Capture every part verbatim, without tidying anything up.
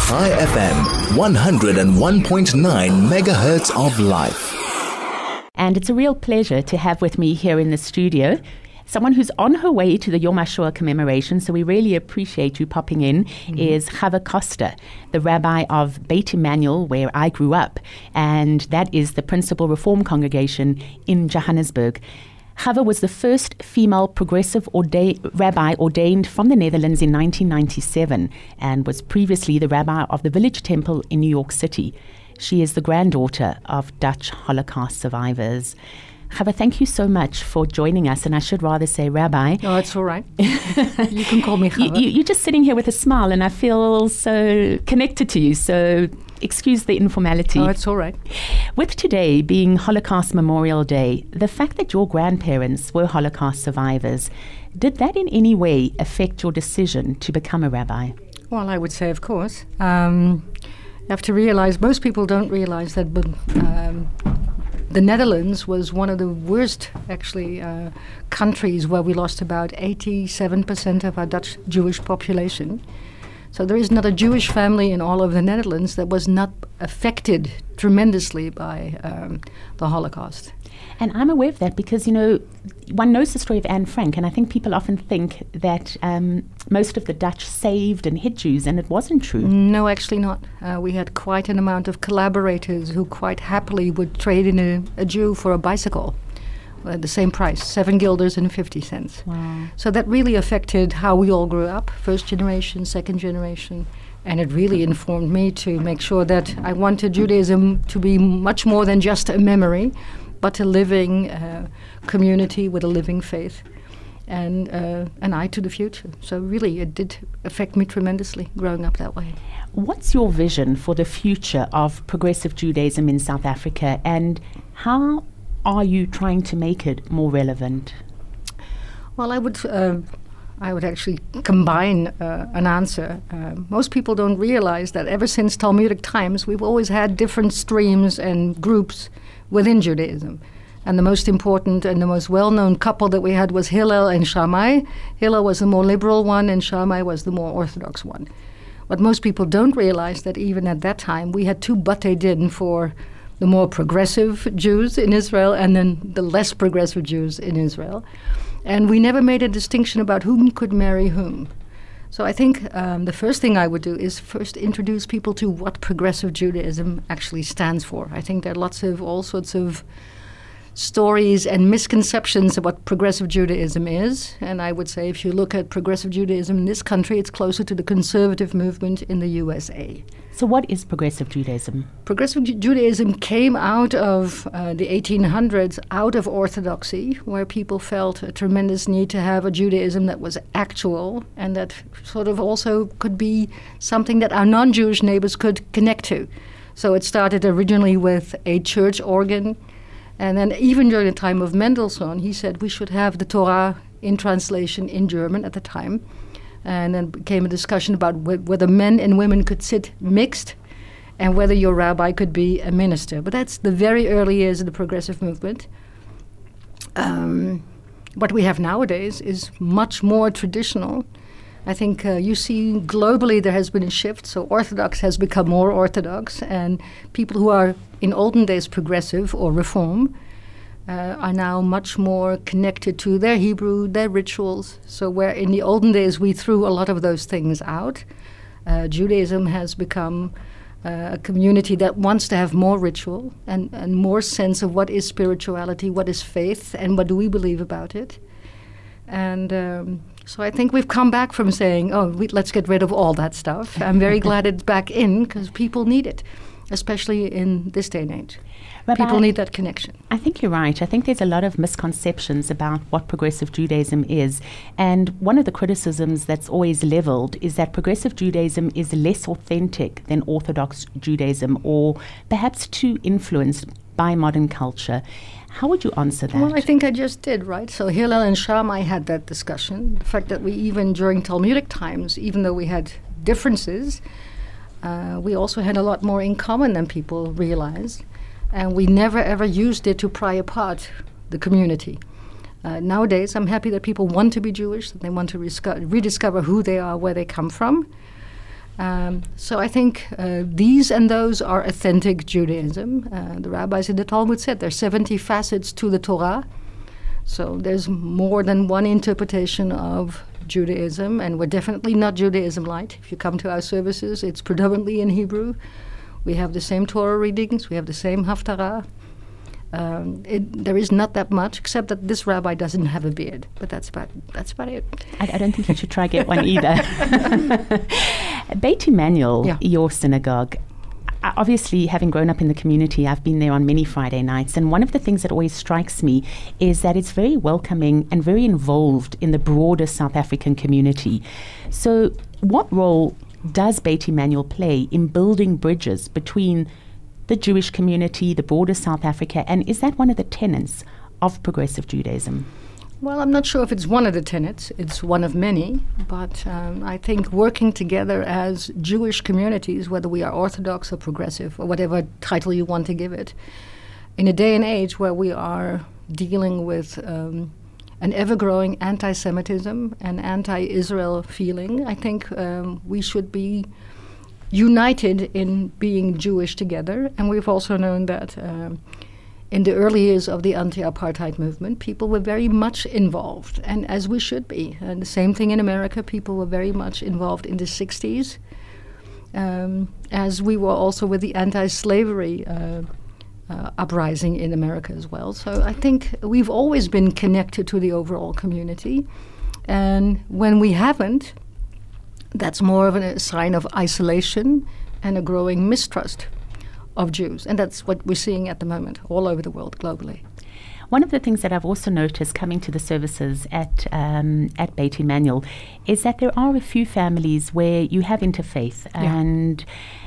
Chai F M, one oh one point nine megahertz of life. And it's a real pleasure to have with me here in the studio someone who's on her way to the Yom HaShoah commemoration, so we really appreciate you popping in, mm-hmm. is Chava Costa, the rabbi of Beit Emmanuel, where I grew up, and that is the principal Reform congregation in Johannesburg. Chava was the first female progressive orda- rabbi ordained from the Netherlands in nineteen ninety-seven and was previously the rabbi of the Village Temple in New York City. She is the granddaughter of Dutch Holocaust survivors. Chava, thank you so much for joining us, and I should rather say Rabbi. Oh, it's all right. You can call me Chava. You, you're just sitting here with a smile, and I feel so connected to you, so excuse the informality. Oh, it's all right. With today being Holocaust Memorial Day, the fact that your grandparents were Holocaust survivors, did that in any way affect your decision to become a rabbi? Well, I would say, of course. Um, you have to realize, most people don't realize that um, the Netherlands was one of the worst, actually, uh, countries where we lost about eighty-seven percent of our Dutch Jewish population. So there is not a Jewish family in all of the Netherlands that was not affected tremendously by um, the Holocaust. And I'm aware of that because, you know, one knows the story of Anne Frank, and I think people often think that um, most of the Dutch saved and hid Jews, and it wasn't true. No, actually not. Uh, we had quite an amount of collaborators who quite happily would trade in a, a Jew for a bicycle at the same price, seven guilders and fifty cents. Wow. So that really affected how we all grew up, first generation, second generation. And it really informed me to make sure that I wanted Judaism to be much more than just a memory, but a living uh, community with a living faith and uh, an eye to the future. So really, it did affect me tremendously growing up that way. What's your vision for the future of progressive Judaism in South Africa, and how are you trying to make it more relevant? Well, I would... Uh, I would actually combine uh, an answer. Uh, most people don't realize that ever since Talmudic times, we've always had different streams and groups within Judaism. And the most important and the most well-known couple that we had was Hillel and Shammai. Hillel was the more liberal one, and Shammai was the more orthodox one. But most people don't realize that even at that time, we had two Batei Din for the more progressive Jews in Israel and then the less progressive Jews in Israel. And we never made a distinction about whom could marry whom. So I think um, the first thing I would do is first introduce people to what progressive Judaism actually stands for. I think there are lots of all sorts of stories and misconceptions of what progressive Judaism is. And I would say if you look at progressive Judaism in this country, it's closer to the conservative movement in the U S A. So what is progressive Judaism? Progressive Ju- Judaism came out of uh, the eighteen hundreds, out of Orthodoxy, where people felt a tremendous need to have a Judaism that was actual and that sort of also could be something that our non-Jewish neighbors could connect to. So it started originally with a church organ, and then even during the time of Mendelssohn, he said we should have the Torah in translation in German at the time. And then became a discussion about wh- whether men and women could sit mixed and whether your rabbi could be a minister. But that's the very early years of the progressive movement. Um, what we have nowadays is much more traditional. I think uh, you see globally there has been a shift. So Orthodox has become more Orthodox, and people who are in olden days progressive or Reform Uh, are now much more connected to their Hebrew, their rituals. So where in the olden days we threw a lot of those things out, uh, Judaism has become uh, a community that wants to have more ritual and, and more sense of what is spirituality, what is faith, and what do we believe about it. And um, so I think we've come back from saying, oh, we, let's get rid of all that stuff. I'm very glad it's back in because people need it, especially in this day and age. Rabbi, people need that connection. I think you're right. I think there's a lot of misconceptions about what progressive Judaism is. And one of the criticisms that's always leveled is that progressive Judaism is less authentic than Orthodox Judaism, or perhaps too influenced by modern culture. How would you answer that? Well, I think I just did, right? So Hillel and Shammai had that discussion. The fact that we even during Talmudic times, even though we had differences, uh, we also had a lot more in common than people realized. And we never ever used it to pry apart the community. Uh, nowadays, I'm happy that people want to be Jewish, that they want to resco- rediscover who they are, where they come from. Um, so I think uh, these and those are authentic Judaism. Uh, the rabbis in the Talmud said there are seventy facets to the Torah. So there's more than one interpretation of Judaism, and we're definitely not Judaism light. If you come to our services, it's predominantly in Hebrew. We have the same Torah readings, we have the same Haftarah. Um, it, there is not that much, except that this rabbi doesn't have a beard. But that's about that's about it. I, I don't think you should try get one either. Beit Emmanuel, Yeah. your synagogue. uh, Obviously, having grown up in the community, I've been there on many Friday nights, and one of the things that always strikes me is that it's very welcoming and very involved in the broader South African community. So, what role does Beit Emmanuel play in building bridges between the Jewish community, the broader South Africa, and is that one of the tenets of progressive Judaism? Well, I'm not sure if it's one of the tenets. It's one of many. But um, I think working together as Jewish communities, whether we are Orthodox or progressive or whatever title you want to give it, in a day and age where we are dealing with um, an ever-growing anti-Semitism and anti-Israel feeling, I think um, we should be united in being Jewish together. And we've also known that um, in the early years of the anti-apartheid movement, people were very much involved, and as we should be. And the same thing in America, people were very much involved in the sixties, um, as we were also with the anti-slavery uh, uh, uprising in America as well. So I think we've always been connected to the overall community, and when we haven't, that's more of a sign of isolation and a growing mistrust of Jews. And that's what we're seeing at the moment all over the world, globally. One of the things that I've also noticed coming to the services at um, at Beit Emmanuel is that there are a few families where you have interfaith. Yeah. And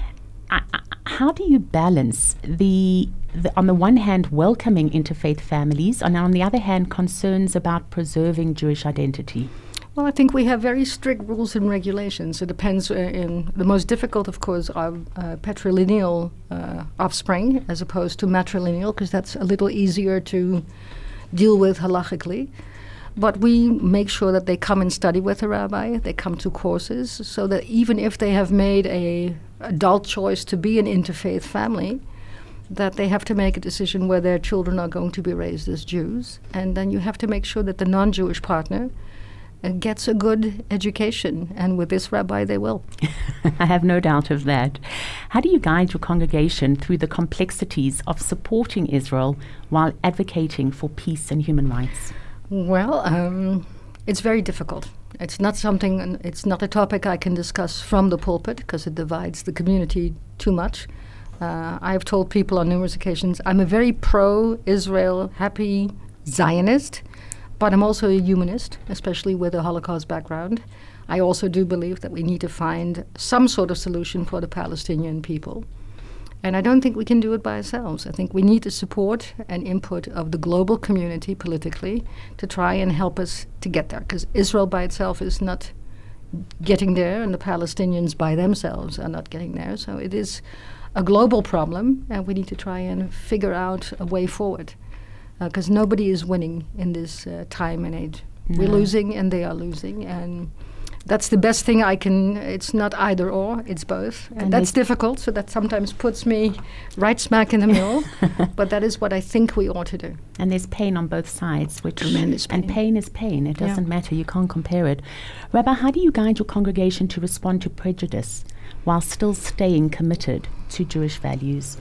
I, I, how do you balance the, the, on the one hand, welcoming interfaith families, and on the other hand, concerns about preserving Jewish identity? Well, I think we have very strict rules and regulations. It depends. Uh, in the most difficult, of course, are uh, patrilineal uh, offspring as opposed to matrilineal, because that's a little easier to deal with halachically. But we make sure that they come and study with a rabbi. They come to courses, so that even if they have made a adult choice to be an interfaith family, that they have to make a decision where their children are going to be raised as Jews. And then you have to make sure that the non-Jewish partner Uh, gets a good education, and with this rabbi they will. I have no doubt of that. How do you guide your congregation through the complexities of supporting Israel while advocating for peace and human rights? Well, um, it's very difficult. It's not something, it's not a topic I can discuss from the pulpit because it divides the community too much. Uh, I've told people on numerous occasions I'm a very pro-Israel, happy Zionist, but I'm also a humanist, especially with a Holocaust background. I also do believe that we need to find some sort of solution for the Palestinian people. And I don't think we can do it by ourselves. I think we need the support and input of the global community politically to try and help us to get there. Because Israel by itself is not getting there, and the Palestinians by themselves are not getting there. So it is a global problem, and we need to try and figure out a way forward. Because uh, nobody is winning in this uh, time and age. No. We're losing and they are losing. And that's the best thing I can, it's not either or, it's both. And, and that's difficult, so that sometimes puts me right smack in the middle. But that is what I think we ought to do. And there's pain on both sides. Which Tremendous pain. And pain is pain. It doesn't Yeah. matter. You can't compare it. Rabbi, how do you guide your congregation to respond to prejudice while still staying committed to Jewish values?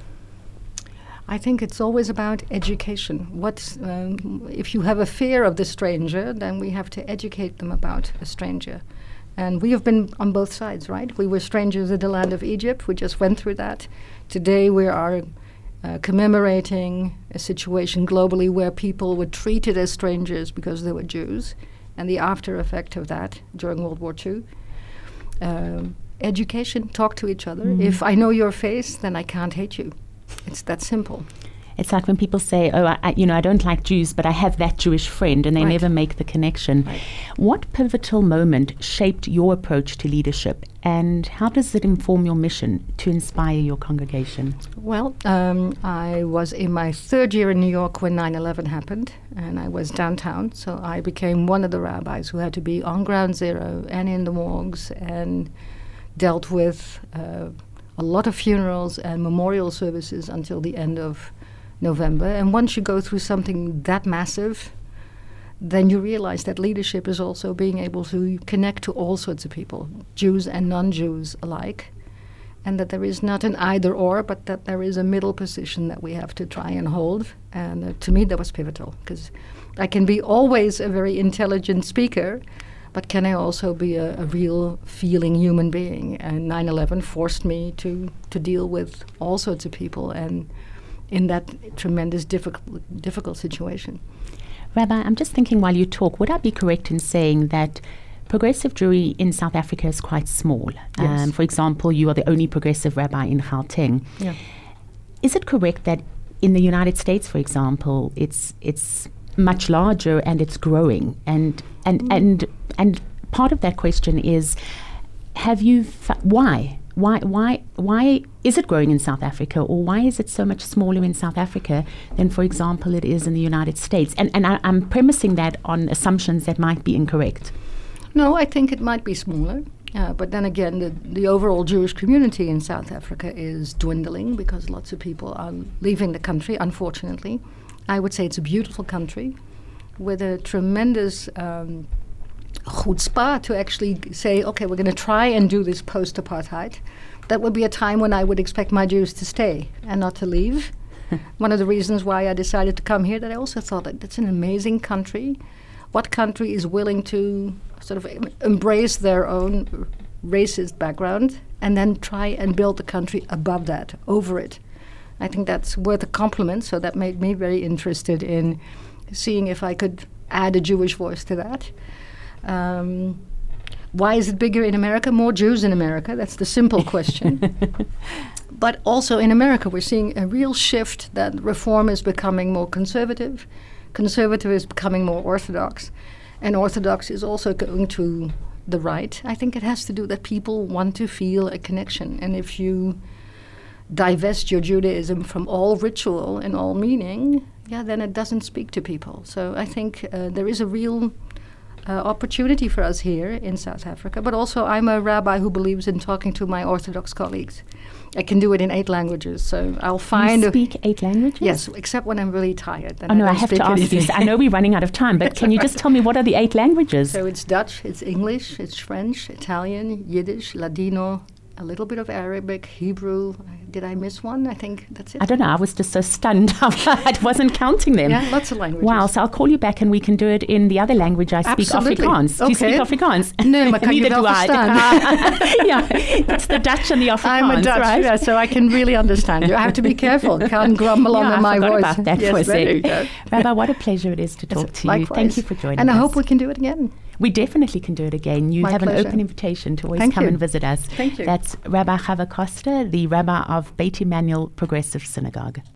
I think it's always about education. What um, if you have a fear of the stranger, then we have to educate them about a stranger. And we have been on both sides, right? We were strangers in the land of Egypt. We just went through that. Today we are uh, commemorating a situation globally where people were treated as strangers because they were Jews, and the after effect of that during World War Two. Um, education, talk to each other. Mm. If I know your face, then I can't hate you. It's that simple. It's like when people say, oh, I, I, you know, I don't like Jews, but I have that Jewish friend, and they Right. never make the connection. Right. What pivotal moment shaped your approach to leadership, and how does it inform your mission to inspire your congregation? Well, um, I was in my third year in New York when nine eleven happened, and I was downtown, so I became one of the rabbis who had to be on ground zero and in the morgues and dealt with uh, a lot of funerals and memorial services until the end of November. And once you go through something that massive, then you realize that leadership is also being able to connect to all sorts of people, Jews and non-Jews alike, and that there is not an either or, but that there is a middle position that we have to try and hold. And uh, to me, that was pivotal, because I can be always a very intelligent speaker, but can I also be a, a real feeling human being? And nine eleven forced me to, to deal with all sorts of people and in that tremendous difficult, difficult situation. Rabbi, I'm just thinking while you talk, would I be correct in saying that progressive Jewry in South Africa is quite small? Yes. Um, for example, you are the only progressive rabbi in Gauteng. Yeah. Is it correct that in the United States, for example, it's it's much larger and it's growing? And and mm. and and part of that question is, have you fa- why? Why, why, why is it growing in South Africa, or why is it so much smaller in South Africa than, for example, it is in the United States? And, and I, I'm premising that on assumptions that might be incorrect. No, I think it might be smaller. Uh, but then again, the, the overall Jewish community in South Africa is dwindling because lots of people are leaving the country, unfortunately. I would say it's a beautiful country with a tremendous Um, chutzpah to actually say, okay, we're going to try and do this post-apartheid. That would be a time when I would expect my Jews to stay and not to leave. One of the reasons why I decided to come here, that I also thought that that's an amazing country. What country is willing to sort of em- embrace their own racist background and then try and build the country above that, over it? I think that's worth a compliment, so that made me very interested in seeing if I could add a Jewish voice to that. Um, why is it bigger in America? More Jews in America. That's the simple question. But also in America, we're seeing a real shift that reform is becoming more conservative. Conservative is becoming more orthodox. And orthodox is also going to the right. I think it has to do that people want to feel a connection. And if you divest your Judaism from all ritual and all meaning, yeah, then it doesn't speak to people. So I think uh, there is a real Uh, opportunity for us here in South Africa, but also I'm a rabbi who believes in talking to my Orthodox colleagues. I can do it in eight languages, so I'll find... You speak eight languages? Yes, except when I'm really tired. Then oh I no, I don't have speak to ask anything. you. I know we're running out of time, but can you just tell me what are the eight languages? So it's Dutch, it's English, it's French, Italian, Yiddish, Ladino, a little bit of Arabic, Hebrew. Did I miss one? I think that's it. I don't know. I was just so stunned. I wasn't counting them. Yeah, lots of languages. Wow. So I'll call you back and we can do it in the other language I speak, Absolutely. Afrikaans. Do Okay. you speak Afrikaans? No, maar kan je Neither wel do I. verstaan? Yeah, it's the Dutch and the Afrikaans, I'm a Dutch, right? yeah, so I can really understand you. I have to be careful. Can't grumble Yeah, under I my forgot voice. about that yes, for a there you sec. go. Rabbi, what a pleasure it is to talk to you. Likewise. Thank you for joining and us. And I hope we can do it again. We definitely can do it again. You My have pleasure. an open invitation to always Thank come you. and visit us. Thank you. That's Rabbi Chava Costa, the rabbi of Beit Emmanuel Progressive Synagogue.